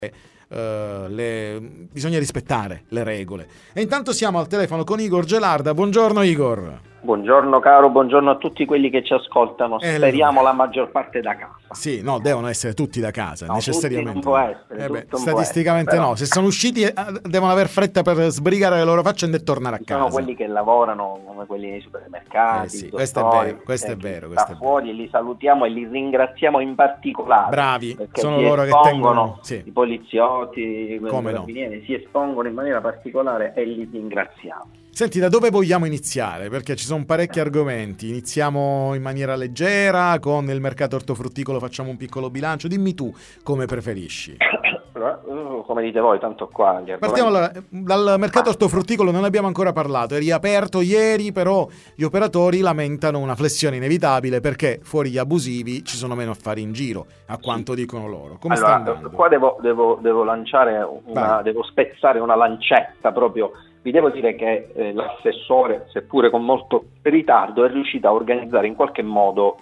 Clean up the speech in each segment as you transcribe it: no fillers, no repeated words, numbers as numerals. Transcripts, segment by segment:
bisogna rispettare le regole. E intanto siamo al telefono con Igor Gelarda. Buongiorno Igor. Buongiorno caro, buongiorno a tutti quelli che ci ascoltano, speriamo la maggior parte da casa. Sì, no, devono essere tutti da casa, no, necessariamente. Non può essere, statisticamente può essere, no, se sono usciti devono aver fretta per sbrigare le loro faccende e tornare a casa. Sono quelli che lavorano come quelli nei supermercati, sì, dottori, questo è vero. Fuori, e li salutiamo e li ringraziamo in particolare. Bravi, perché sono loro che tengono, i poliziotti, i carabinieri si espongono in maniera particolare e li ringraziamo. Senti, da dove vogliamo iniziare? Perché ci sono parecchi argomenti. Iniziamo in maniera leggera, con il mercato ortofrutticolo facciamo un piccolo bilancio. Dimmi tu come preferisci. Come dite voi, tanto qua. Partiamo dal mercato ortofrutticolo, non ne abbiamo ancora parlato. È riaperto ieri, però gli operatori lamentano una flessione inevitabile perché fuori gli abusivi ci sono meno affari in giro, a quanto dicono loro. Come sta andando? Qua devo lanciare devo spezzare una lancetta proprio. Vi devo dire che l'assessore, seppure con molto ritardo, è riuscito a organizzare in qualche modo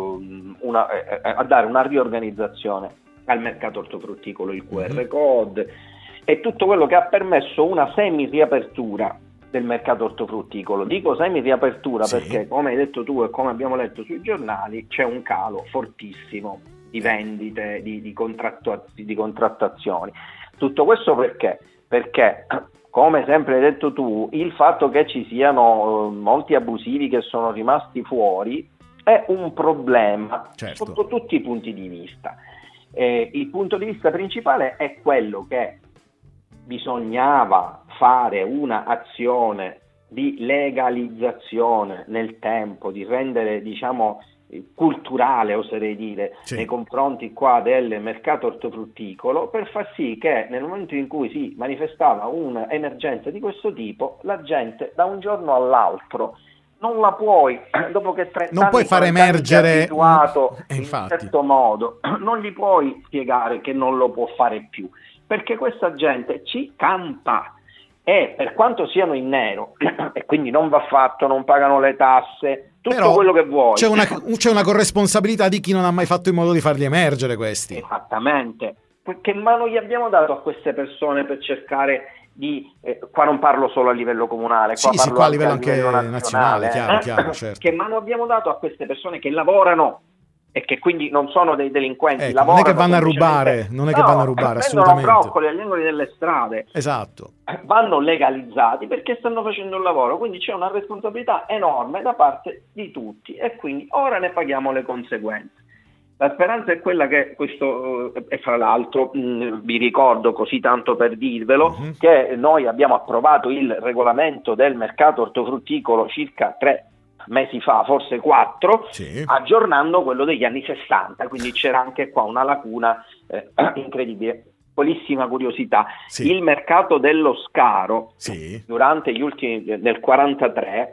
a dare una riorganizzazione al mercato ortofrutticolo, il QR code e tutto quello che ha permesso una semi-riapertura del mercato ortofrutticolo. Dico semi-riapertura perché, come hai detto tu e come abbiamo letto sui giornali, c'è un calo fortissimo di vendite, di contrattazioni. Tutto questo perché? Perché, come sempre hai detto tu, il fatto che ci siano molti abusivi che sono rimasti fuori è un problema sotto tutti i punti di vista. Il punto di vista principale è quello che bisognava fare una azione di legalizzazione nel tempo, di rendere, culturale, oserei dire, nei confronti qua del mercato ortofrutticolo, per far sì che nel momento in cui si manifestava un'emergenza di questo tipo, la gente da un giorno all'altro non la puoi, dopo che 30 non anni puoi far emergere abituato in un certo modo, non gli puoi spiegare che non lo può fare più, perché questa gente ci campa. E per quanto siano in nero e quindi non va fatto, non pagano le tasse, tutto però quello che vuoi, c'è una corresponsabilità di chi non ha mai fatto in modo di farli emergere questi. Esattamente. Che mano gli abbiamo dato a queste persone per cercare di qua non parlo solo a livello comunale, qua a livello anche nazionale, chiaro, certo. Che mano abbiamo dato a queste persone che lavorano e che quindi non sono dei delinquenti, non è che vanno a rubare, assolutamente. Vendono broccoli agli angoli delle strade. Esatto. Vanno legalizzati perché stanno facendo un lavoro, quindi c'è una responsabilità enorme da parte di tutti e quindi ora ne paghiamo le conseguenze. La speranza è quella che questo, e fra l'altro vi ricordo così tanto per dirvelo, che noi abbiamo approvato il regolamento del mercato ortofrutticolo circa 3 mesi fa, forse 4, aggiornando quello degli anni 60, quindi c'era anche qua una lacuna incredibile. Piccolissima curiosità, il mercato dello Scaro durante gli ultimi nel 43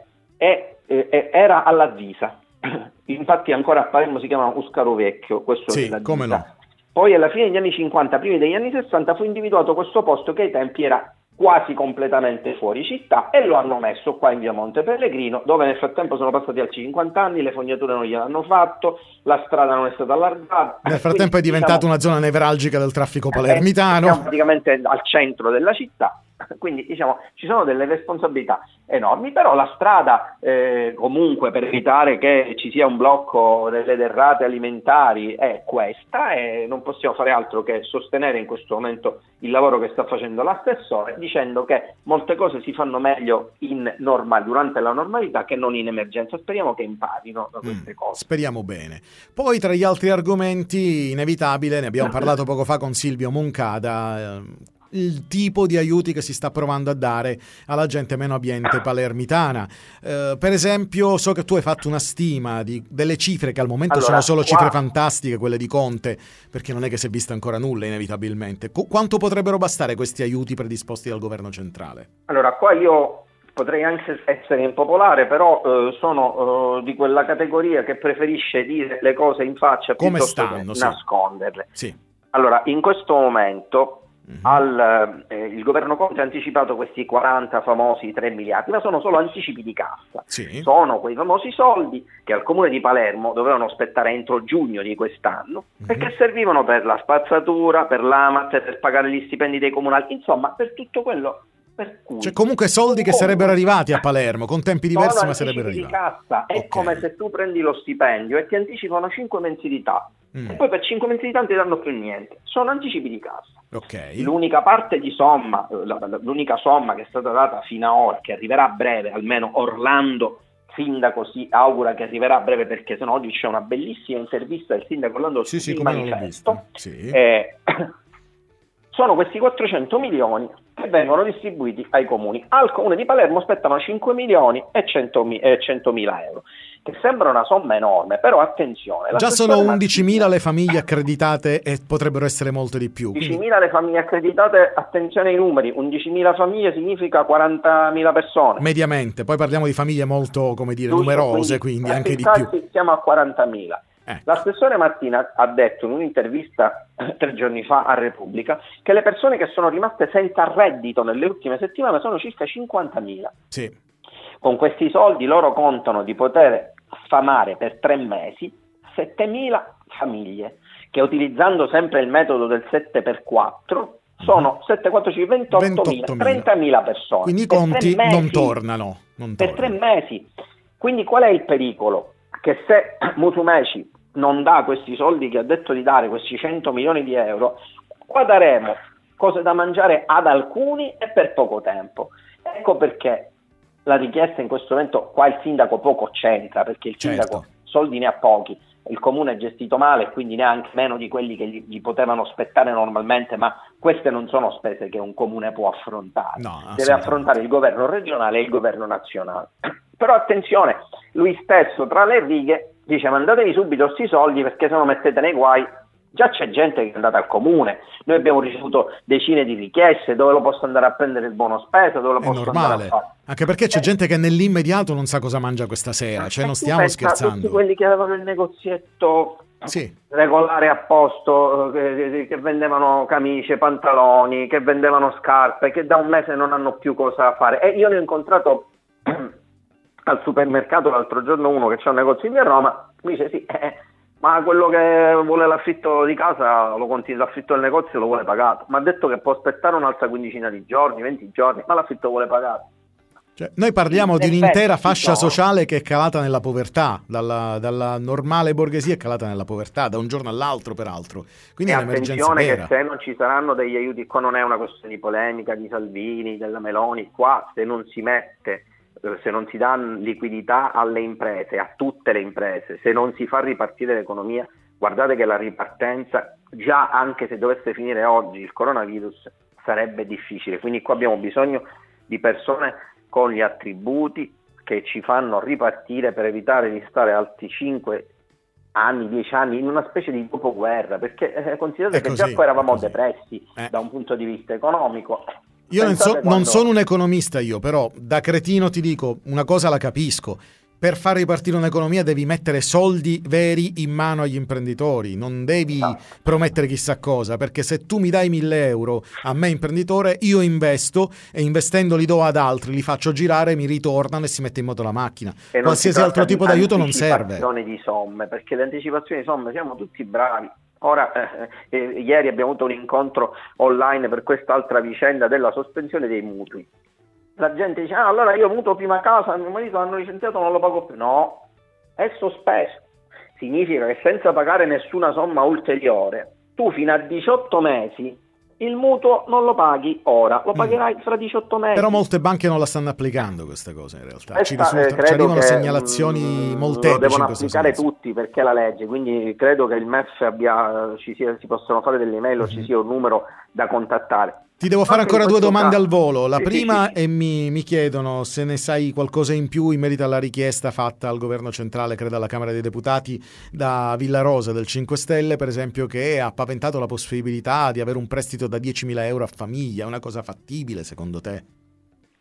era alla Zisa, infatti ancora a Palermo si chiama Uscaro Vecchio, questo è la come Zisa. no. Poi alla fine degli anni 50, primi degli anni 60 fu individuato questo posto che ai tempi era quasi completamente fuori città e lo hanno messo qua in via Monte Pellegrino, dove nel frattempo sono passati altri 50 anni, le fognature non gliel'hanno fatto, la strada non è stata allargata. Nel frattempo è diventata una zona nevralgica del traffico palermitano. Siamo praticamente al centro della città, quindi ci sono delle responsabilità enormi, però la strada comunque per evitare che ci sia un blocco delle derrate alimentari è questa e non possiamo fare altro che sostenere in questo momento il lavoro che sta facendo l'assessore, dicendo che molte cose si fanno meglio durante la normalità che non in emergenza. Speriamo che imparino da queste cose. Speriamo bene. Poi tra gli altri argomenti inevitabile, ne abbiamo parlato poco fa con Silvio Moncada, il tipo di aiuti che si sta provando a dare alla gente meno abbiente palermitana. Per esempio, so che tu hai fatto una stima delle cifre che al momento sono solo cifre fantastiche, quelle di Conte, perché non è che si è visto ancora nulla inevitabilmente. Quanto potrebbero bastare questi aiuti predisposti dal governo centrale? Allora, qua io potrei anche essere impopolare, però sono di quella categoria che preferisce dire le cose in faccia piuttosto che nasconderle. Sì. Allora, in questo momento il governo Conte ha anticipato questi 40 famosi 3 miliardi, ma sono solo anticipi di cassa. Sì. Sono quei famosi soldi che al comune di Palermo dovevano aspettare entro giugno di quest'anno, perché servivano per la spazzatura, per l'AMAT, per pagare gli stipendi dei comunali, insomma per tutto quello per cui... Cioè comunque soldi che sarebbero arrivati a Palermo, con tempi diversi, ma sarebbero arrivati. Di cassa. È come se tu prendi lo stipendio e ti anticipano 5 mensilità, e poi per 5 mensilità non ti danno più niente. Sono anticipi di cassa. Okay. L'unica parte di somma, l'unica somma che è stata data fino ad ora, che arriverà a breve, almeno Orlando sindaco si augura che arriverà a breve, perché sennò oggi c'è una bellissima intervista del sindaco Orlando sul manifesto. Sono questi 400 milioni che vengono distribuiti ai comuni. Al comune di Palermo spettano 5 milioni e 100.000 euro, che sembra una somma enorme, però attenzione. Già sono 11.000 le famiglie accreditate e potrebbero essere molte di più. 11.000 le famiglie accreditate, attenzione ai numeri, 11.000 famiglie significa 40.000 persone. Mediamente, poi parliamo di famiglie molto, come dire, numerose, quindi anche di più. Siamo a 40.000. L'assessore Martina ha detto in un'intervista 3 giorni fa a Repubblica che le persone che sono rimaste senza reddito nelle ultime settimane sono circa 50.000. Sì. Con questi soldi loro contano di poter sfamare per 3 mesi 7.000 famiglie, che utilizzando sempre il metodo del 7x4 sono 7, 4, 5, 28.000, 30.000 persone. Quindi i conti non tornano. Per 3 mesi. Quindi qual è il pericolo? Che se Musumeci non dà questi soldi che ha detto di dare, questi 100 milioni di euro, qua daremo cose da mangiare ad alcuni e per poco tempo. Ecco perché la richiesta in questo momento, qua il sindaco poco c'entra, perché il sindaco soldi ne ha pochi, il comune è gestito male, quindi neanche meno di quelli che gli potevano spettare normalmente, ma queste non sono spese che un comune può affrontare, deve affrontare il governo regionale e il governo nazionale. Però attenzione, lui stesso tra le righe dice: mandatevi subito questi soldi, perché se no mettete nei guai. Già c'è gente che è andata al comune, noi abbiamo ricevuto decine di richieste, dove lo posso andare a prendere il buono spesa, dove lo posso andare a fare. Anche perché c'è gente che nell'immediato non sa cosa mangia questa sera, cioè non stiamo scherzando. Tutti quelli che avevano il negozietto regolare a posto, che vendevano camicie, pantaloni, che vendevano scarpe, che da un mese non hanno più cosa fare. E io ne ho incontrato al supermercato l'altro giorno uno che c'ha un negozio in via Roma, mi dice ma quello che vuole l'affitto di casa, l'affitto del negozio lo vuole pagato, mi ha detto che può aspettare un'altra quindicina di giorni, 20 giorni, ma l'affitto vuole pagato. Cioè, noi parliamo di un'intera fascia sociale che è calata nella povertà, dalla normale borghesia è calata nella povertà, da un giorno all'altro peraltro. Quindi è un'emergenza vera. Attenzione che se non ci saranno degli aiuti, qua non è una questione di polemica di Salvini, della Meloni, qua se non si dà liquidità alle imprese, a tutte le imprese, se non si fa ripartire l'economia, guardate che la ripartenza, già anche se dovesse finire oggi il coronavirus, sarebbe difficile. Quindi qua abbiamo bisogno di persone con gli attributi che ci fanno ripartire, per evitare di stare altri 5 anni, 10 anni in una specie di dopoguerra, perché considerate che già qua eravamo depressi da un punto di vista economico. Io non sono un economista però da cretino ti dico, una cosa la capisco: per far ripartire un'economia devi mettere soldi veri in mano agli imprenditori, non devi promettere chissà cosa, perché se tu mi dai 1.000 euro a me imprenditore, io investo e investendo li do ad altri, li faccio girare, mi ritornano e si mette in moto la macchina. Qualsiasi altro tipo di aiuto non serve. Di somme, perché le anticipazioni di somme siamo tutti bravi. Ora, ieri abbiamo avuto un incontro online per quest'altra vicenda della sospensione dei mutui. La gente dice: allora io mutuo prima casa, mio marito l'hanno licenziato, non lo pago più. No, è sospeso. Significa che senza pagare nessuna somma ulteriore, tu fino a 18 mesi il mutuo non lo paghi ora, lo pagherai fra 18 mesi. Però molte banche non la stanno applicando questa cosa, in realtà. Ci arrivano segnalazioni molteplici. Lo devono applicare tutti, perché è la legge, quindi credo che il MEF si possono fare delle email o ci sia un numero da contattare. Ti devo fare ancora 2 domande al volo. La prima è mi chiedono se ne sai qualcosa in più in merito alla richiesta fatta al governo centrale, credo alla Camera dei Deputati, da Villarosa del 5 Stelle, per esempio, che ha paventato la possibilità di avere un prestito da 10.000 euro a famiglia. È una cosa fattibile secondo te?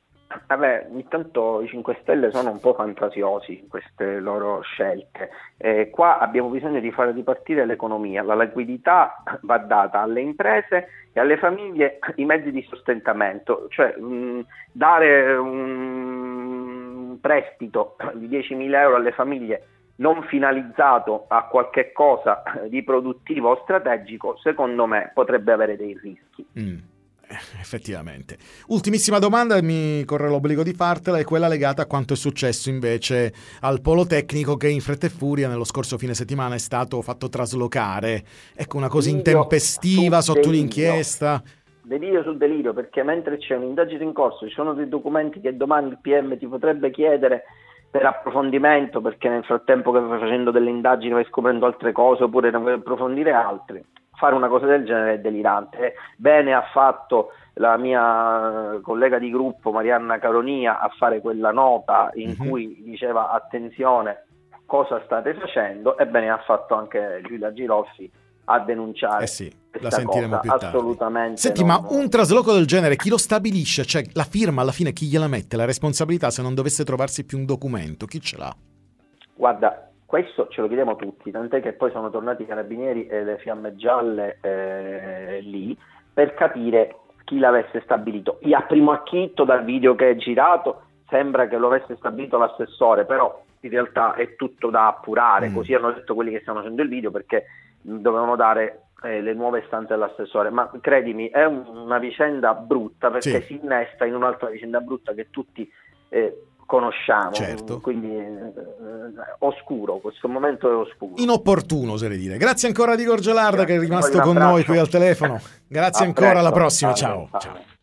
Vabbè, intanto i 5 Stelle sono un po' fantasiosi in queste loro scelte. Qua abbiamo bisogno di fare ripartire l'economia, la liquidità va data alle imprese e alle famiglie i mezzi di sostentamento, cioè dare un prestito di 10.000 euro alle famiglie non finalizzato a qualche cosa di produttivo o strategico, secondo me potrebbe avere dei rischi. Effettivamente. Ultimissima domanda, mi corre l'obbligo di fartela, è quella legata a quanto è successo invece al polo tecnico che in fretta e furia nello scorso fine settimana è stato fatto traslocare. Ecco, una cosa intempestiva sotto un'inchiesta. Delirio sul delirio, perché mentre c'è un'indagine in corso ci sono dei documenti che domani il PM ti potrebbe chiedere per approfondimento, perché nel frattempo che vai facendo delle indagini vai scoprendo altre cose oppure ne vuoi approfondire altre. Fare una cosa del genere è delirante. Bene ha fatto la mia collega di gruppo Marianna Caronia a fare quella nota in cui diceva attenzione, cosa state facendo, e bene ha fatto anche Giulia Girolfi a denunciare. La sentiremo più tardi. Assolutamente. Senti, ma un trasloco del genere chi lo stabilisce? Cioè la firma alla fine chi gliela mette? La responsabilità se non dovesse trovarsi più un documento, chi ce l'ha? Guarda, questo ce lo chiediamo tutti, tant'è che poi sono tornati i carabinieri e le fiamme gialle lì per capire chi l'avesse stabilito. A primo acchito dal video che è girato sembra che lo avesse stabilito l'assessore, però in realtà è tutto da appurare, così hanno detto quelli che stanno facendo il video, perché dovevano dare le nuove istanze dell'assessore. Ma credimi, è una vicenda brutta, perché si innesta in un'altra vicenda brutta che tutti conosciamo, certo. Quindi oscuro, questo momento è oscuro, inopportuno oserei dire. Grazie ancora di Igor Gelarda che è rimasto con noi qui al telefono. Grazie ancora, alla prossima, ciao.